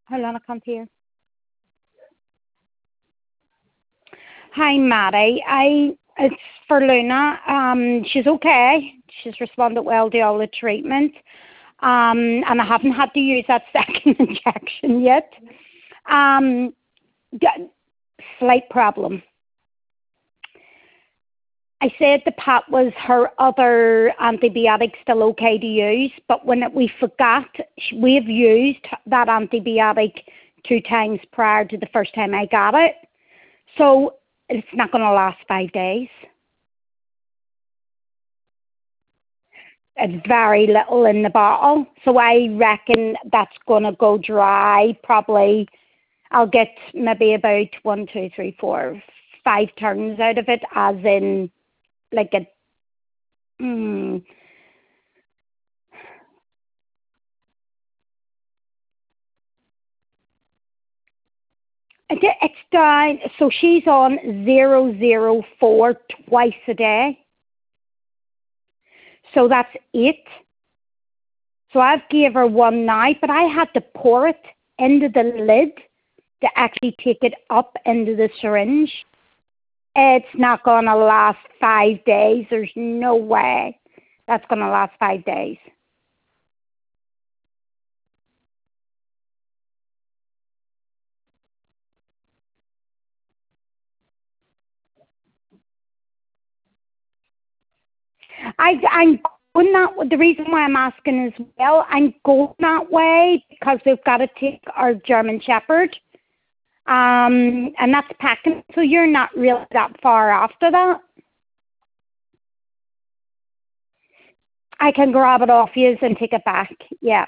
Hold on, I can't hear. Hi, Maddie. It's for Luna. She's okay. She's responded well to all the treatment. And I haven't had to use that second injection yet. Slight problem. I said the Pat was her other antibiotic still okay to use, but when we forgot, we've used that antibiotic 2 times prior to the first time I got it. So it's not going to last 5 days. It's very little in the bottle. So I reckon that's going to go dry. Probably I'll get maybe about 1, 2, 3, 4, 5 turns out of it, as in like a it's down. So she's on 004 twice a day. So that's 8. So I've gave her one now, but I had to pour it into the lid to actually take it up into the syringe. It's not going to last 5 days. There's no way that's going to last 5 days. I'm going that. The reason why I'm asking as well, I'm going that way because we've got to take our German Shepherd, and that's packing. So you're not really that far after that. I can grab it off you and take it back. Yeah.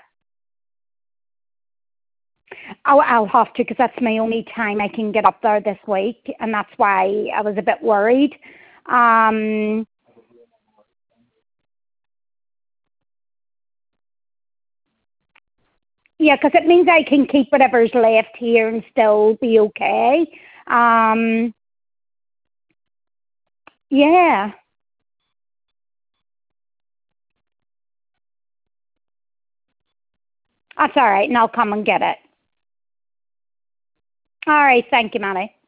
I'll have to because that's my only time I can get up there this week, and that's why I was a bit worried. Yeah, because it means I can keep whatever's left here and still be okay. Yeah, that's all right, and I'll come and get it. All right, thank you, Manny.